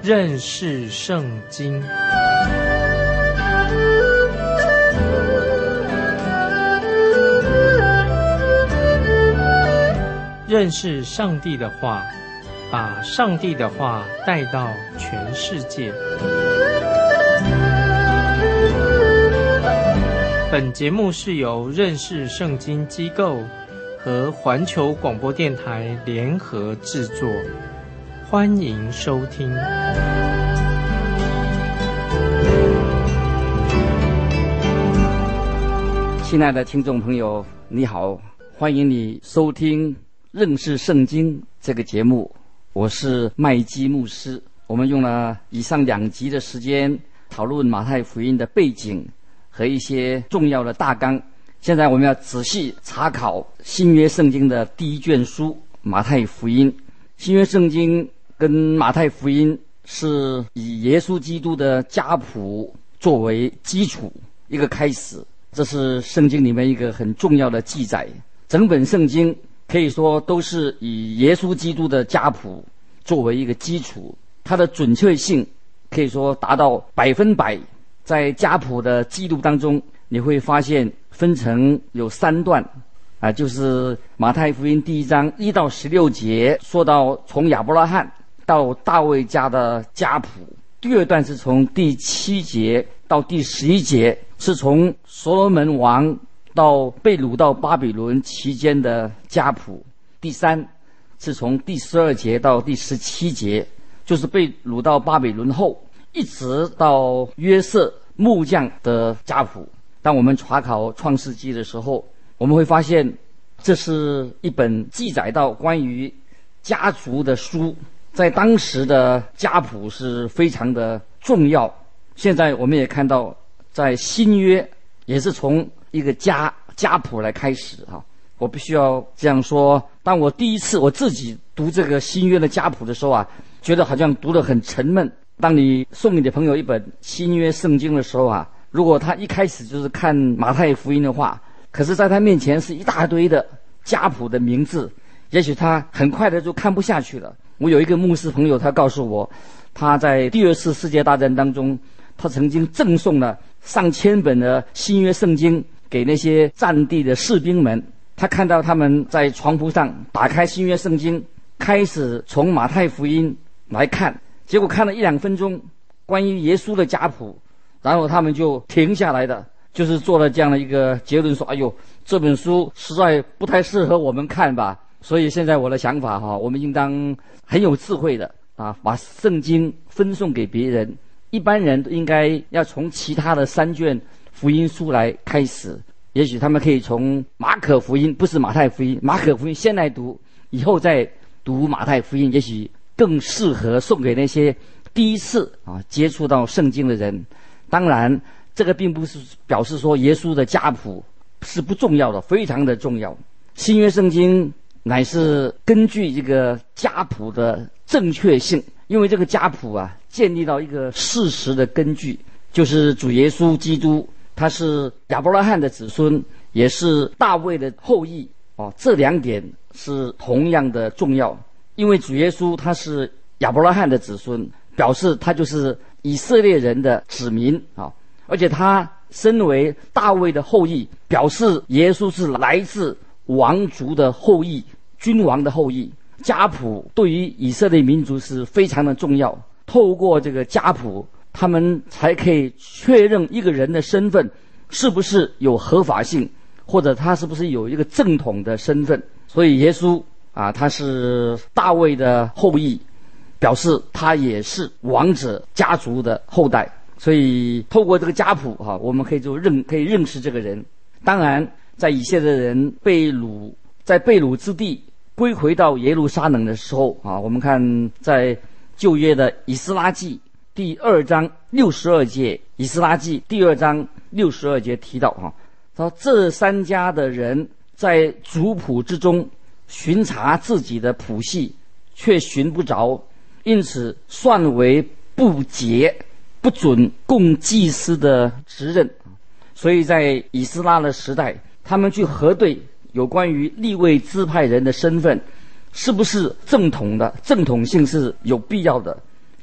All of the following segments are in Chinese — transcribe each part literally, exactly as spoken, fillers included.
认识圣经。认识上帝的话，把上帝的话带到全世界。本节目是由认识圣经机构和环球广播电台联合制作，欢迎收听。 亲爱的听众朋友，你好，欢迎你收听认识圣经这个节目，我是麦基牧师。我们用了以上两集的时间讨论马太福音的背景和一些重要的大纲。现在我们要仔细查考新约圣经的第一卷书马太福音。新约圣经跟马太福音是以耶稣基督的家谱作为基础一个开始，这是圣经里面一个很重要的记载。整本圣经可以说都是以耶稣基督的家谱作为一个基础，它的准确性可以说达到百分百。在家谱的记录当中，你会发现分成有三段啊，就是马太福音第一章一到十六节说到从亚伯拉罕到大卫家的家谱，第二段是从第七节到第十一节是从所罗门王到被掳到巴比伦期间的家谱，第三是从第十二节到第十七节，就是被掳到巴比伦后一直到约瑟木匠的家谱。当我们查考创世纪的时候，我们会发现这是一本记载到关于家族的书，在当时的家谱是非常的重要。现在我们也看到在新约也是从一个家家谱来开始哈。我必须要这样说，当我第一次我自己读这个新约的家谱的时候啊，觉得好像读得很沉闷。当你送你的朋友一本新约圣经的时候啊，如果他一开始就是看马太福音的话，可是在他面前是一大堆的家谱的名字，也许他很快的就看不下去了。我有一个牧师朋友，他告诉我，他在第二次世界大战当中，他曾经赠送了上千本的新约圣经给那些战地的士兵们。他看到他们在床铺上打开新约圣经，开始从马太福音来看，结果看了一两分钟关于耶稣的家谱，然后他们就停下来的，就是做了这样的一个结论，说哎呦，这本书实在不太适合我们看吧。所以现在我的想法哈，我们应当很有智慧的啊，把圣经分送给别人。一般人都应该要从其他的三卷福音书来开始，也许他们可以从马可福音，不是马太福音，马可福音先来读，以后再读马太福音，也许更适合送给那些第一次啊接触到圣经的人。当然这个并不是表示说耶稣的家谱是不重要的，非常的重要。新约圣经乃是根据这个家谱的正确性，因为这个家谱啊建立到一个事实的根据，就是主耶稣基督他是亚伯拉罕的子孙，也是大卫的后裔哦，这两点是同样的重要。因为主耶稣他是亚伯拉罕的子孙，表示他就是以色列人的子民啊，而且他身为大卫的后裔，表示耶稣是来自王族的后裔，君王的后裔。家谱对于以色列民族是非常的重要，透过这个家谱，他们才可以确认一个人的身份是不是有合法性，或者他是不是有一个正统的身份。所以耶稣啊，他是大卫的后裔，表示他也是王者家族的后代。所以透过这个家谱哈、啊，我们可以就认可以认识这个人。当然在以色列人被掳，在被掳之地归回到耶路撒冷的时候啊，我们看在旧约的以斯拉记第二章六十二节，以斯拉记第二章六十二节提到哈、啊，说这三家的人在族谱之中巡查自己的谱系，却寻不着，因此算为不洁，不准供祭司的职任。所以在以斯拉的时代，他们去核对有关于利未支派人的身份是不是正统的，正统性是有必要的。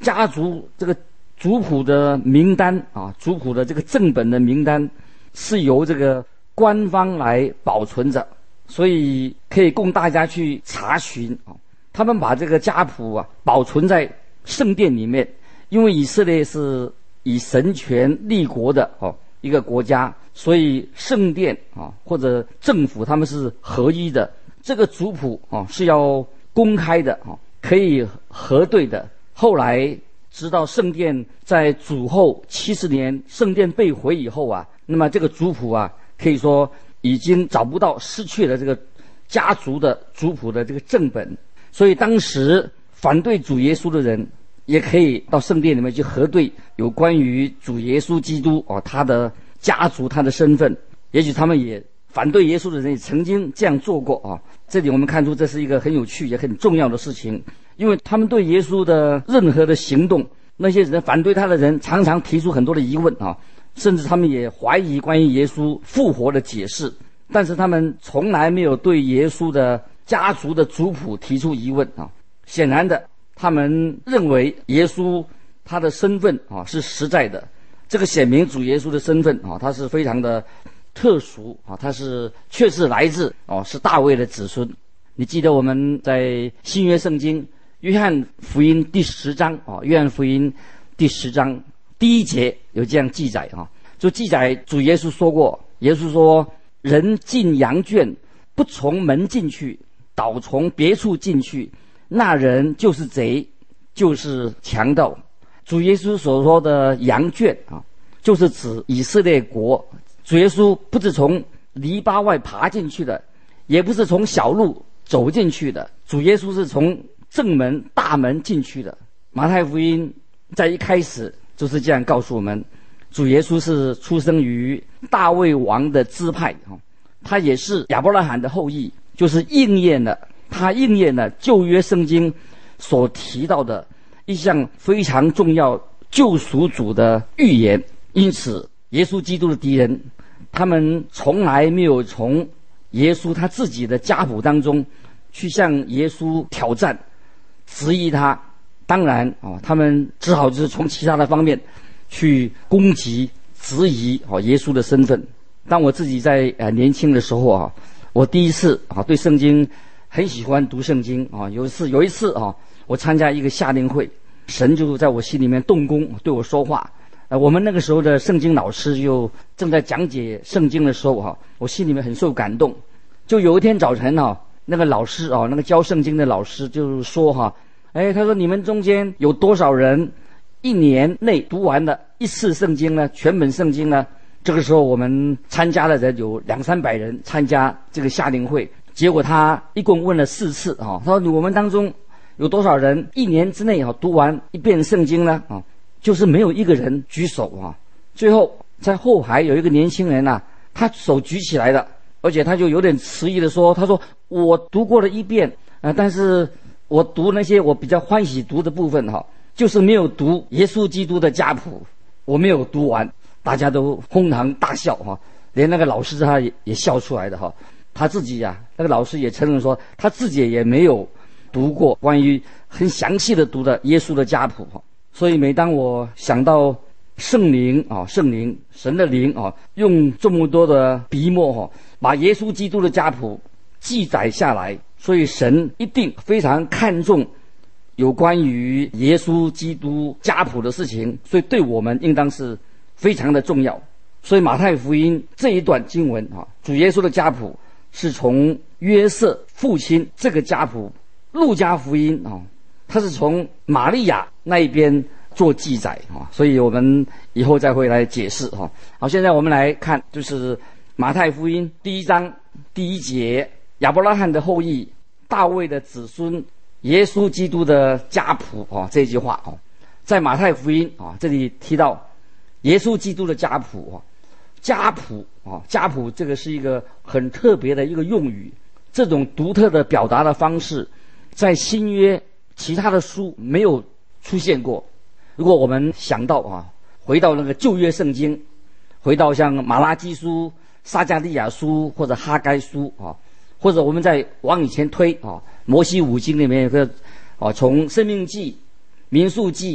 家族这个族谱的名单啊，族谱的这个正本的名单是由这个官方来保存着，所以可以供大家去查询啊。他们把这个家谱啊保存在圣殿里面，因为以色列是以神权立国的哦一个国家，所以圣殿啊或者政府他们是合一的。这个族谱啊是要公开的啊，可以核对的。后来直到圣殿在主后七十年圣殿被毁以后啊，那么这个族谱啊可以说已经找不到，失去了这个家族的族谱的这个正本。所以当时反对主耶稣的人也可以到圣殿里面去核对有关于主耶稣基督哦他的家族他的身份。也许他们也反对耶稣的人也曾经这样做过啊。这里我们看出这是一个很有趣也很重要的事情，因为他们对耶稣的任何的行动，那些人反对他的人常常提出很多的疑问啊，甚至他们也怀疑关于耶稣复活的解释，但是他们从来没有对耶稣的家族的族谱提出疑问啊。显然的，他们认为耶稣他的身份啊是实在的，这个显明主耶稣的身份啊，他是非常的特殊啊，他是确实来自哦是大卫的子孙。你记得我们在新约圣经约翰福音第十章啊，约翰福音第十章第一节有这样记载啊，就记载主耶稣说过，耶稣说：“人进羊圈，不从门进去，倒从别处进去，那人就是贼，就是强盗。”主耶稣所说的羊圈啊，就是指以色列国。主耶稣不是从篱笆外爬进去的，也不是从小路走进去的，主耶稣是从正门大门进去的。马太福音在一开始就是这样告诉我们，主耶稣是出生于大卫王的支派啊，他也是亚伯拉罕的后裔，就是应验了他应验了旧约圣经所提到的一项非常重要救赎主的预言。因此耶稣基督的敌人他们从来没有从耶稣他自己的家谱当中去向耶稣挑战质疑他，当然啊，他们只好就是从其他的方面去攻击质疑啊耶稣的身份。当我自己在呃年轻的时候啊，我第一次啊对圣经很喜欢读圣经啊，有一次有一次啊，我参加一个夏令会，神就在我心里面动工对我说话。呃，我们那个时候的圣经老师就正在讲解圣经的时候哈，我心里面很受感动。就有一天早晨哈，那个老师啊，那个教圣经的老师就是说哈，哎，他说你们中间有多少人一年内读完了一次圣经呢？全本圣经呢？这个时候我们参加的人有两三百人参加这个夏令会，结果他一共问了四次啊，他说我们当中有多少人一年之内啊读完一遍圣经呢？啊。就是没有一个人举手啊！最后在后排有一个年轻人啊，他手举起来了，而且他就有点迟疑的说：“他说我读过了一遍啊、呃，但是我读那些我比较欢喜读的部分哈、啊，就是没有读耶稣基督的家谱，我没有读完。”大家都哄堂大笑哈、啊，连那个老师他也也笑出来的哈、啊。他自己呀、啊，那个老师也承认说，他自己也没有读过关于很详细的读的耶稣的家谱哈。所以每当我想到圣灵啊，圣灵神的灵啊，用这么多的笔墨哈、啊，把耶稣基督的家谱记载下来，所以神一定非常看重有关于耶稣基督家谱的事情，所以对我们应当是非常的重要。所以马太福音这一段经文啊，主耶稣的家谱是从约瑟父亲这个家谱，路加福音啊，他是从玛利亚那一边做记载啊，所以我们以后再会来解释哈。好，现在我们来看，就是马太福音第一章第一节，亚伯拉罕的后裔，大卫的子孙，耶稣基督的家谱啊，这句话啊，在马太福音啊这里提到耶稣基督的家谱啊，家谱啊，家谱这个是一个很特别的一个用语，这种独特的表达的方式，在新约其他的书没有出现过。如果我们想到啊，回到那个旧约圣经，回到像马拉基书、撒迦利亚书或者哈该书啊，或者我们再往以前推啊，摩西五经里面有个啊，从申命记、民数记、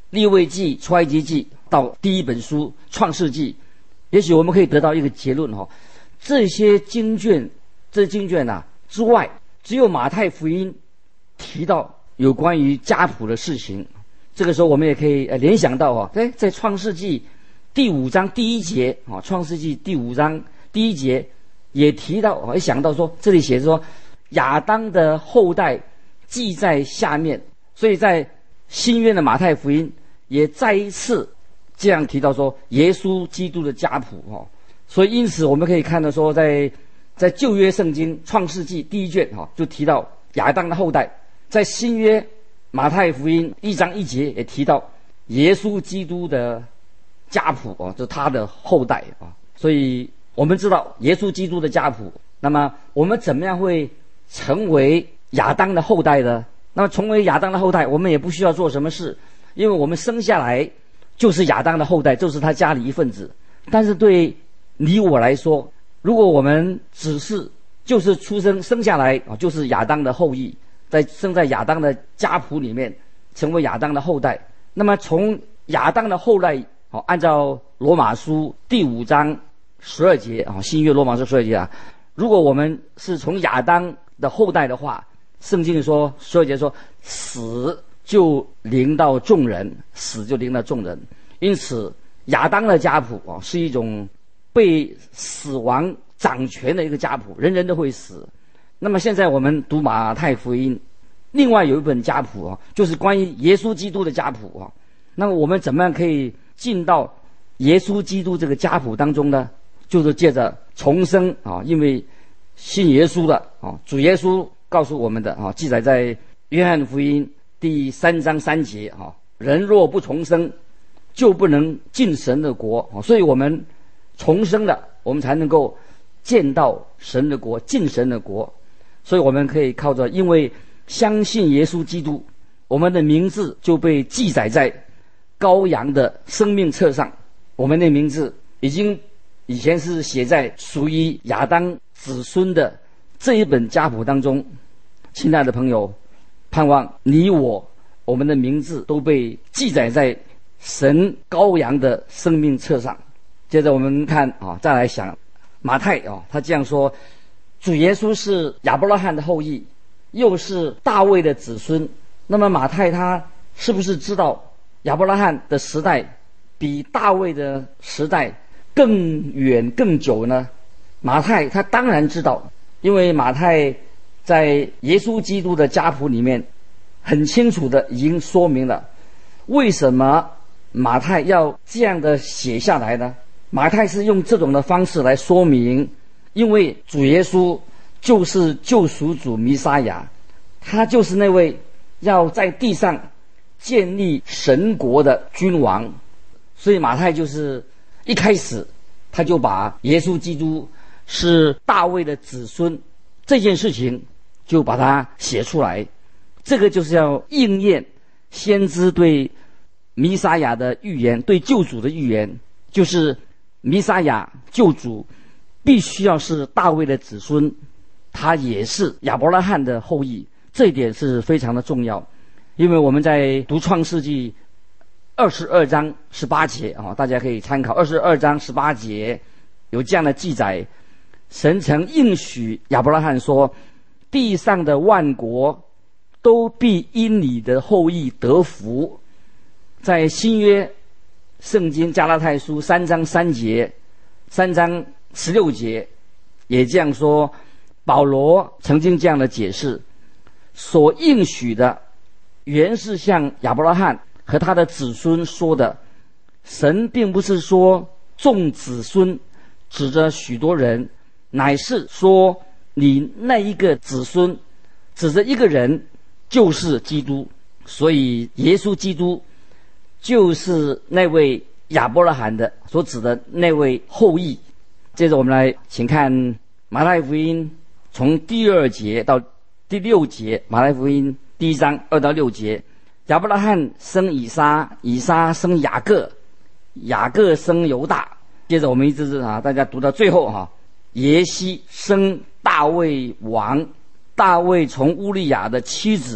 利未记、出埃及记到第一本书创世纪，也许我们可以得到一个结论哈，这些经卷，这些经卷啊之外，只有马太福音提到有关于家谱的事情。这个时候我们也可以联想到啊，哎，在创世纪第五章第一节啊，创世纪第五章第一节也提到啊，也想到说这里写着说亚当的后代记在下面，所以在新约的马太福音也再一次这样提到说耶稣基督的家谱哦。所以因此我们可以看到说在在旧约圣经创世纪第一卷哈就提到亚当的后代，在新约马太福音一章一节也提到耶稣基督的家谱哦，就是他的后代啊。所以我们知道耶稣基督的家谱，那么我们怎么样会成为亚当的后代呢？那么成为亚当的后代，我们也不需要做什么事，因为我们生下来就是亚当的后代，就是他家里一份子。但是对你我来说，如果我们只是就是出生生下来啊，就是亚当的后裔，在生在亚当的家谱里面成为亚当的后代，那么从亚当的后代啊，按照罗马书第五章十二节啊，新约罗马书十二节啊，如果我们是从亚当的后代的话，圣经说十二节说死就临到众人，死就临到众人。因此亚当的家谱啊，是一种被死亡掌权的一个家谱，人人都会死。那么现在我们读马太福音，另外有一本家谱啊，就是关于耶稣基督的家谱啊。那么我们怎么样可以进到耶稣基督这个家谱当中呢？就是借着重生啊，因为信耶稣的啊，主耶稣告诉我们的啊，记载在约翰福音第三章三节啊，人若不重生，就不能进神的国啊。所以我们重生了，我们才能够见到神的国，进神的国。所以我们可以靠着，因为相信耶稣基督，我们的名字就被记载在羔羊的生命册上。我们的名字已经以前是写在属于亚当子孙的这一本家谱当中。亲爱的朋友，盼望你我我们的名字都被记载在神羔羊的生命册上。接着我们看啊，再来想马太啊，他这样说：主耶稣是亚伯拉罕的后裔，又是大卫的子孙。那么马太他是不是知道亚伯拉罕的时代比大卫的时代更远更久呢？马太他当然知道，因为马太在耶稣基督的家谱里面很清楚的已经说明了为什么马太要这样的写下来呢？马太是用这种的方式来说明，因为主耶稣就是救赎主弥撒亚，他就是那位要在地上建立神国的君王。所以马太就是一开始他就把耶稣基督是大卫的子孙这件事情就把它写出来。这个就是要应验先知对弥撒亚的预言，对救主的预言，就是弥撒亚救主必须要是大卫的子孙，他也是亚伯拉罕的后裔。这一点是非常的重要，因为我们在读创世纪二十二章十八节啊，大家可以参考二十二章十八节有这样的记载：神曾应许亚伯拉罕说，地上的万国都必因你的后裔得福。在新约圣经加拉太书三章三节、三章十六节也这样说。保罗曾经这样的解释：所应许的原是向亚伯拉罕和他的子孙说的，神并不是说众子孙指着许多人，乃是说你那一个子孙指着一个人，就是基督。所以耶稣基督就是那位亚伯拉罕的所指的那位后裔。接着我们来请看马太福音从第二节到第六节，马太福音第一章二到六节。亚伯拉罕生以撒，以撒生雅各，雅各生犹大。接着我们一直啊，大家读到最后哈、啊，耶西生大卫王，大卫从乌利亚的妻子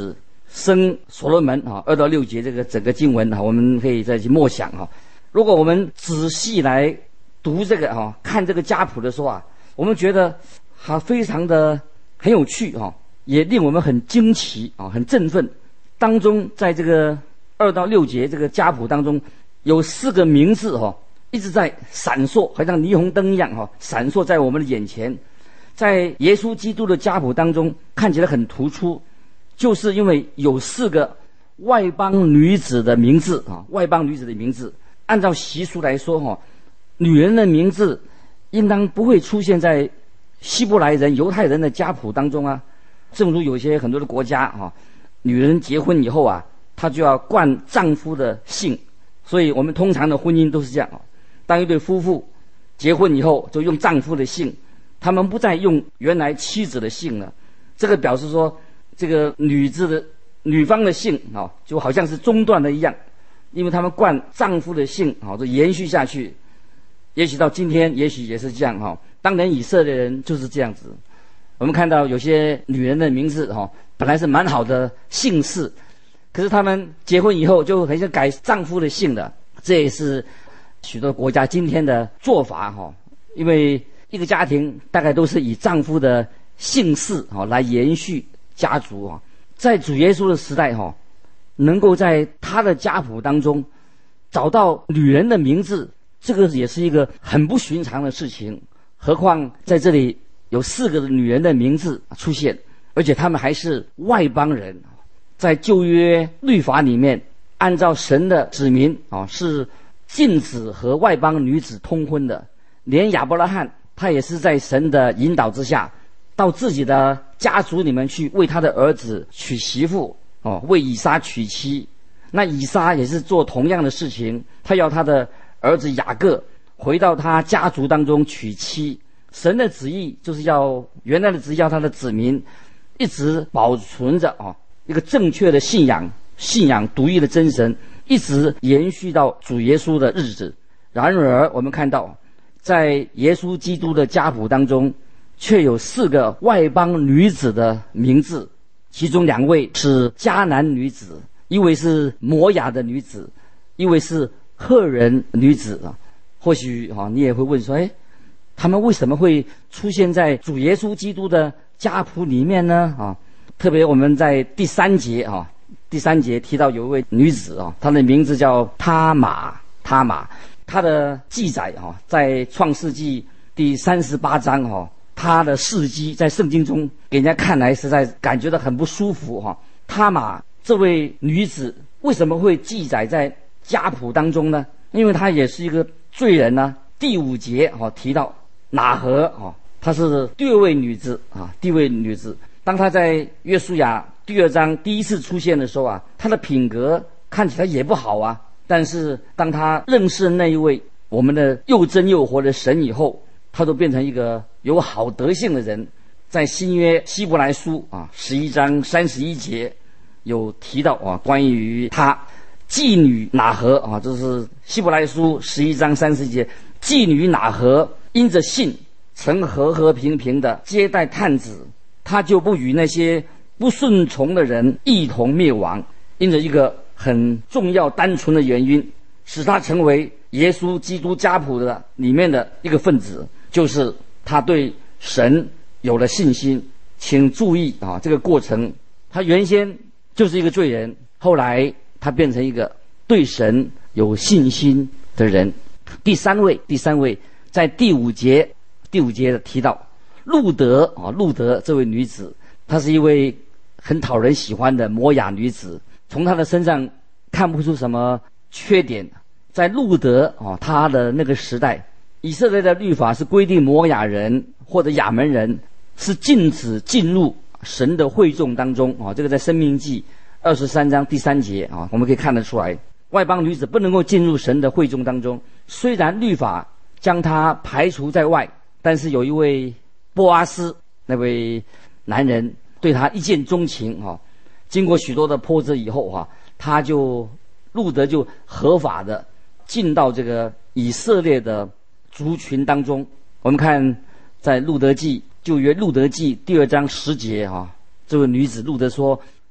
生所罗门啊，二到六节这个整个经文啊，我们可以再去默想啊。如果我们仔细来读这个啊，看这个家谱的时候啊，我们觉得还非常的很有趣啊，也令我们很惊奇啊，很振奋。当中在这个二到六节这个家谱当中，有四个名字哈、哦，一直在闪烁，好像霓虹灯一样哈、哦，闪烁在我们的眼前。在耶稣基督的家谱当中，看起来很突出，就是因为有四个外邦女子的名字啊，外邦女子的名字。按照习俗来说哈、哦，女人的名字应当不会出现在希伯来人、犹太人的家谱当中啊。正如有些很多的国家哈、哦，女人结婚以后啊，她就要冠丈夫的姓，所以我们通常的婚姻都是这样哦。当一对夫妇结婚以后，就用丈夫的姓，他们不再用原来妻子的姓了。这个表示说，这个女子的女方的姓啊、哦，就好像是中断了一样，因为他们冠丈夫的姓啊、哦，就延续下去。也许到今天，也许也是这样哈、哦。当年以色列人就是这样子。我们看到有些女人的名字哈、哦，本来是蛮好的姓氏，可是他们结婚以后就很想改丈夫的姓的。这也是许多国家今天的做法哈、哦，因为一个家庭大概都是以丈夫的姓氏哈、哦、来延续家族啊、哦。在主耶稣的时代哈、哦，能够在他的家谱当中找到女人的名字，这个也是一个很不寻常的事情。何况在这里有四个女人的名字出现，而且他们还是外邦人。在旧约律法里面，按照神的指明啊，是禁止和外邦女子通婚的。连亚伯拉罕他也是在神的引导之下，到自己的家族里面去为他的儿子娶媳妇哦，为以撒娶妻。那以撒也是做同样的事情，他要他的儿子雅各回到他家族当中娶妻。神的旨意就是要原来的旨意，要他的子民一直保存着啊一个正确的信仰，信仰独一的真神，一直延续到主耶稣的日子。然而我们看到在耶稣基督的家谱当中，却有四个外邦女子的名字，其中两位是迦南女子，一位是摩亚的女子，一位是赫人女子啊。或许啊你也会问说，哎，他们为什么会出现在主耶稣基督的家谱里面呢？啊，特别我们在第三节啊，第三节提到有一位女子啊，她的名字叫他玛，他玛，她的记载啊，在创世纪第三十八章哈、啊，她的事迹在圣经中给人家看来实在感觉到很不舒服哈、啊。他玛这位女子为什么会记载在家谱当中呢？因为她也是一个罪人呢、啊。第五节啊提到喇合啊，她是第二位女子啊，第二位女子。当她在约书亚第二章第一次出现的时候啊，她的品格看起来也不好啊。但是当她认识那一位我们的又真又活的神以后，她都变成一个有好德性的人。在新约希伯来书啊十一章三十一节有提到啊，关于她妓女喇合啊，这是希伯来书十一章三十一节，妓女喇合因着信曾和和平平的接待探子，他就不与那些不顺从的人一同灭亡。因着一个很重要单纯的原因，使他成为耶稣基督家谱的里面的一个分子，就是他对神有了信心。请注意啊，这个过程，他原先就是一个罪人，后来他变成一个对神有信心的人。第三位，第三位在第五节，第五节提到路德啊，路德这位女子，她是一位很讨人喜欢的摩亚女子，从她的身上看不出什么缺点。在路德啊，她的那个时代，以色列的律法是规定摩亚人或者亚门人是禁止进入神的会众当中啊，这个在申命记二十三章第三节啊，我们可以看得出来，外邦女子不能够进入神的会众当中。虽然律法将她排除在外，但是有一位波阿斯那位男人对她一见钟情啊。经过许多的波折以后啊，他就路德就合法的进到这个以色列的族群当中。我们看在路德记旧约路德记第二章十节啊，这位女子路德说，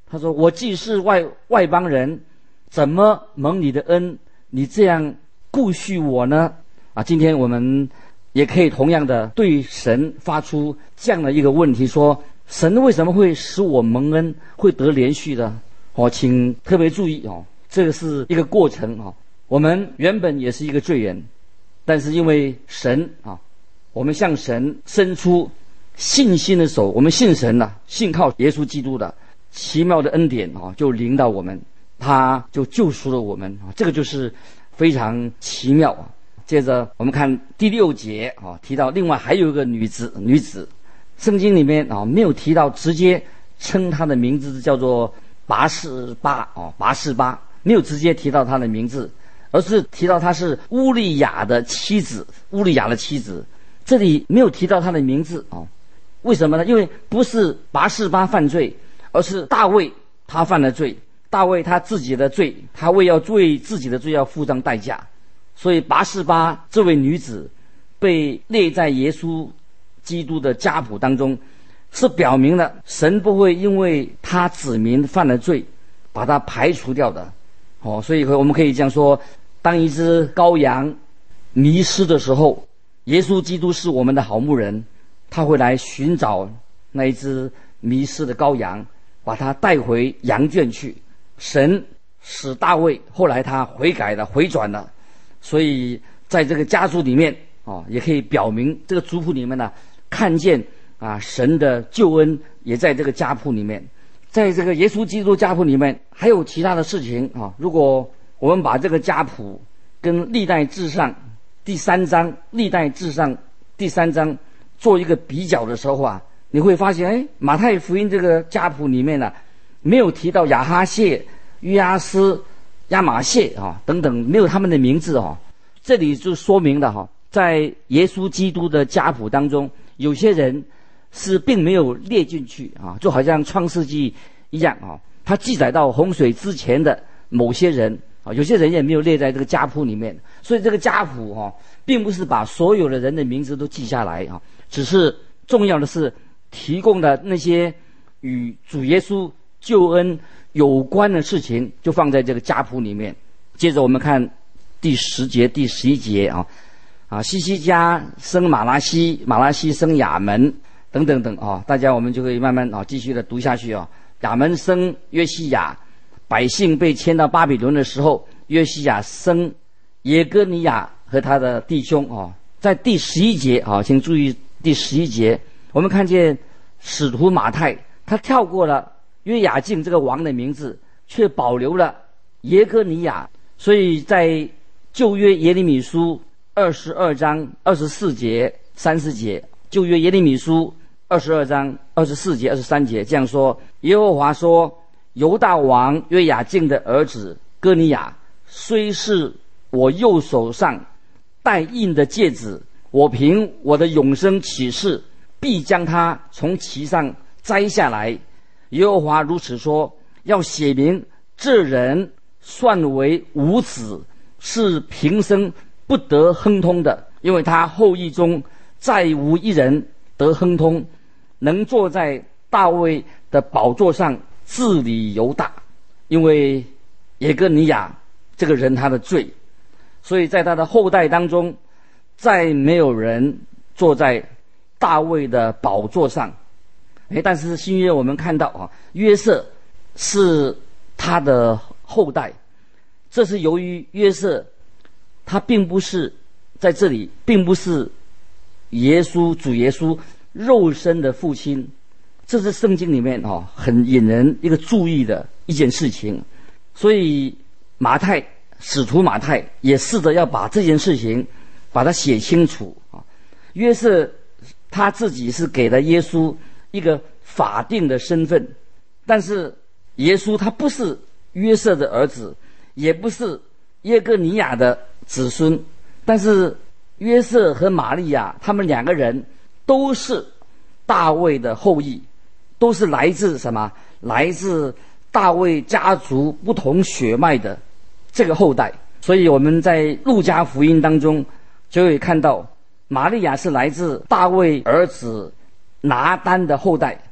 他说：“我既是外外邦人，怎么蒙你的恩？你这样顾恤我呢？”啊，今天我们也可以同样的对神发出这样的一个问题：说神为什么会使我蒙恩，会得连续的？哦，请特别注意哦，这个是一个过程哦。我们原本也是一个罪人，但是因为神啊，我们向神伸出信心的手，我们信神了、啊，信靠耶稣基督的奇妙的恩典啊，就临到我们，他就救赎了我们啊，这个就是非常奇妙啊。接着我们看第六节啊，提到另外还有一个女子，女子，圣经里面啊没有提到直接称她的名字叫做拔示巴啊，拔示巴没有直接提到她的名字，而是提到她是乌利亚的妻子，乌利亚的妻子，这里没有提到她的名字啊，为什么呢？因为不是拔示巴犯罪，而是大卫他犯了罪，大卫他自己的罪，他为要为自己的罪要付上代价。所以拔示巴这位女子被列在耶稣基督的家谱当中，是表明了神不会因为他子民犯了罪把他排除掉的。哦，所以我们可以这样说，当一只羔羊迷失的时候，耶稣基督是我们的好牧人，他会来寻找那一只迷失的羔羊，把他带回羊圈去。神使大卫后来他悔改了，回转了，所以在这个家族里面哦，也可以表明这个族谱里面呢，看见啊神的救恩也在这个家谱里面。在这个耶稣基督家谱里面还有其他的事情啊。如果我们把这个家谱跟历代志上第三章历代志上第三章做一个比较的时候啊，你会发现，哎，马太福音这个家谱里面呢、啊，没有提到亚哈谢、约阿斯、亚玛谢啊等等，没有他们的名字啊。这里就说明了哈、啊，在耶稣基督的家谱当中，有些人是并没有列进去啊，就好像创世纪一样啊，他记载到洪水之前的某些人啊，有些人也没有列在这个家谱里面。所以这个家谱啊，并不是把所有的人的名字都记下来啊，只是重要的是提供的那些与主耶稣救恩有关的事情，就放在这个家谱里面。接着我们看第十节、第十一节啊，啊，西西家生马拉西，马拉西生亚门，等等等啊，大家我们就可以慢慢啊继续的读下去啊。亚门生约西亚，百姓被迁到巴比伦的时候，约西亚生耶哥尼亚和他的弟兄啊。在第十一节啊，请注意第十一节，我们看见使徒马太他跳过了约雅敬这个王的名字，却保留了耶哥尼亚。所以在旧约耶利米书二十二章二十四节、三十节，旧约耶利米书二十二章二十四节、二十三节这样说：耶和华说，犹大王约雅敬的儿子哥尼亚，虽是我右手上带印的戒指，我凭我的永生起誓，必将他从其上摘下来。耶和华如此说，要写明这人算为无子，是平生不得亨通的，因为他后裔中再无一人得亨通，能坐在大卫的宝座上治理犹大。因为耶哥尼亚这个人他的罪，所以在他的后代当中再没有人坐在大卫的宝座上。诶，但是新约我们看到啊，约瑟是他的后代，这是由于约瑟他并不是在这里并不是耶稣主耶稣肉身的父亲，这是圣经里面啊很引人一个注意的一件事情。所以马太使徒马太也试着要把这件事情把它写清楚啊。约瑟他自己是给了耶稣一个法定的身份，但是耶稣他不是约瑟的儿子，也不是耶哥尼亚的子孙，但是约瑟和玛利亚他们两个人都是大卫的后裔，都是来自什么？来自大卫家族不同血脉的这个后代。所以我们在路加福音当中就会看到，玛利亚是来自大卫儿子拿单的后代，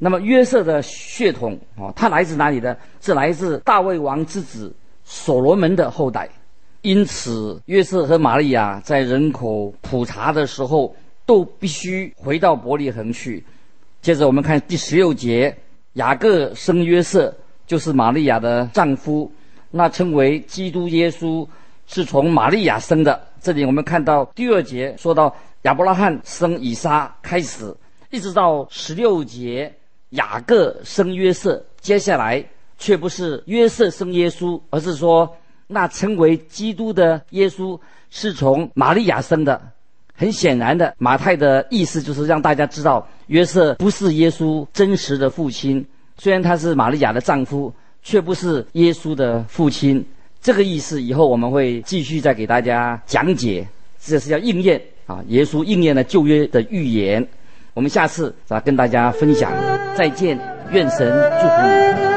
那么约瑟的血统哦，他来自哪里呢？是来自大卫王之子所罗门的后代。因此，约瑟和玛利亚在人口普查的时候，都必须回到伯利恒去。接着我们看第十六节，雅各生约瑟，就是玛利亚的丈夫，那称为基督耶稣，是从玛利亚生的。这里我们看到第二节说到亚伯拉罕生以撒开始，一直到十六节雅各生约瑟，接下来却不是约瑟生耶稣，而是说那称为基督的耶稣是从玛利亚生的。很显然的，马太的意思就是让大家知道约瑟不是耶稣真实的父亲，虽然他是玛利亚的丈夫，却不是耶稣的父亲。这个意思以后我们会继续再给大家讲解，这是要应验啊，耶稣应验了旧约的预言。我们下次再跟大家分享，再见，愿神祝福你。